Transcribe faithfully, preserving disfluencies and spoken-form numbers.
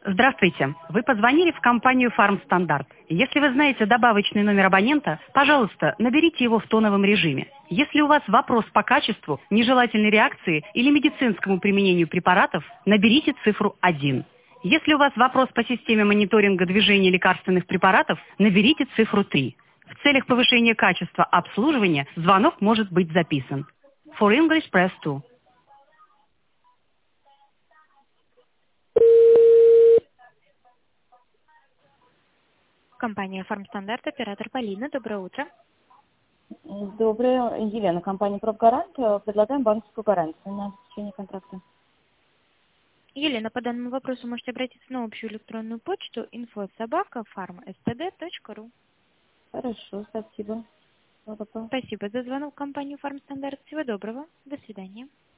Здравствуйте. Вы позвонили в компанию «Фармстандарт». Если вы знаете добавочный номер абонента, пожалуйста, наберите его в тоновом режиме. Если у вас вопрос по качеству, нежелательной реакции или медицинскому применению препаратов, наберите цифру один. Если у вас вопрос по системе мониторинга движения лекарственных препаратов, наберите цифру три. В целях повышения качества обслуживания звонок может быть записан. For English, press two. Компания «Фармстандарт», оператор Полина. Доброе утро. Доброе, Елена, компания «Пробгарант». Предлагаем банковскую гарантию на течение контракта. Елена, по данному вопросу можете обратиться на общую электронную почту инфо собака фармстд точка ру. Хорошо, спасибо. Спасибо за звонок в компанию «Фармстандарт». Всего доброго. До свидания.